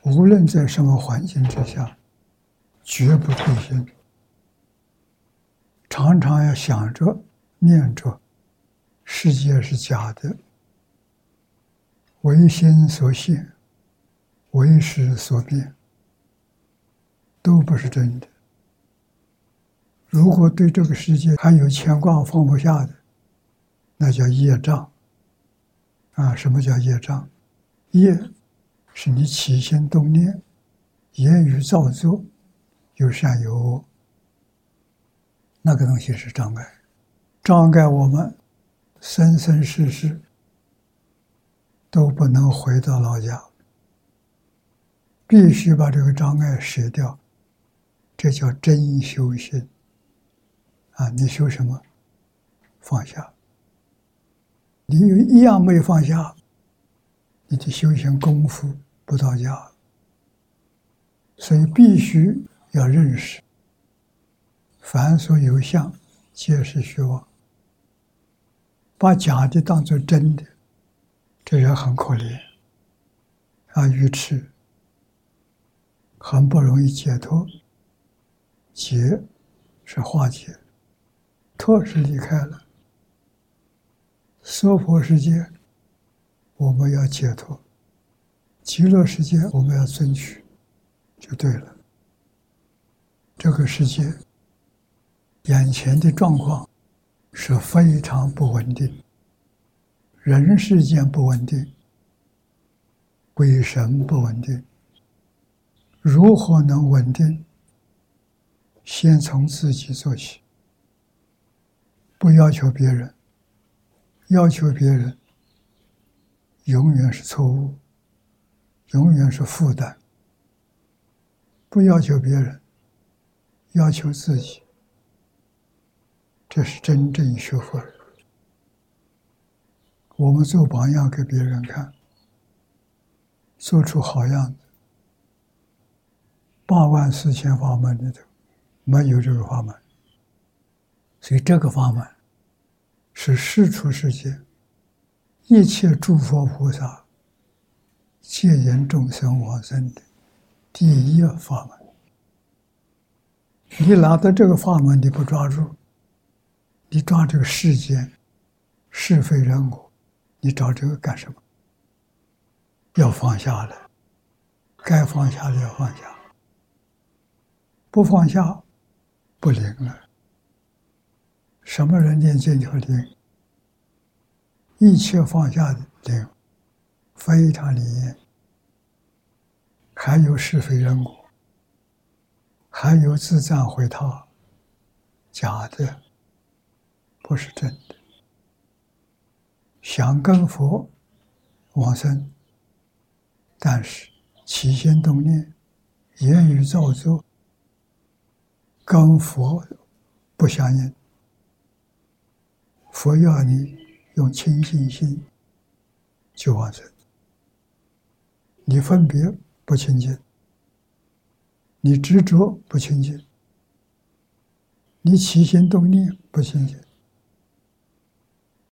无论在什么环境之下，绝不退心，常常要想着、念着，世界是假的，唯心所现，唯识所变，都不是真的。如果对这个世界还有牵挂放不下的，那叫业障。什么叫业障？业是你起心动念、言语造作，有善有恶，那个东西是障碍，障碍我们生生世世都不能回到老家，必须把这个障碍舍掉，这叫真修行。你修什么？放下。你有一样没放下，你的修行功夫不到家。所以必须要认识，凡所有相，皆是虚妄。把假的当作真的，这人很可怜，愚痴，很不容易解脱。解是化解，脱是离开了。娑婆世界我们要解脱，极乐世界我们要争取，就对了。这个世界眼前的状况是非常不稳定，人世间不稳定，鬼神不稳定。如何能稳定？先从自己做起，不要求别人，要求别人永远是错误，永远是负担。不要求别人，要求自己，这是真正学佛人。我们做榜样给别人看，做出好样子。84000法门里头没有这个法门，所以这个法门是世出世间一切诸佛菩萨戒引众生往生的第一法门。你拿到这个法门，你不抓住，你抓这个世间是非人我，你找这个干什么？要放下了，该放下的要放下，不放下不灵了。什么人念经就灵？一切放下的灵，非常灵验。还有是非人我，还有自赞毁他，假的，不是真的。想跟佛往生，但是起心动念、言语造作跟佛不相应。佛要你用清净心就往生，你分别不清净，你执着不清净，你起心动念不清净，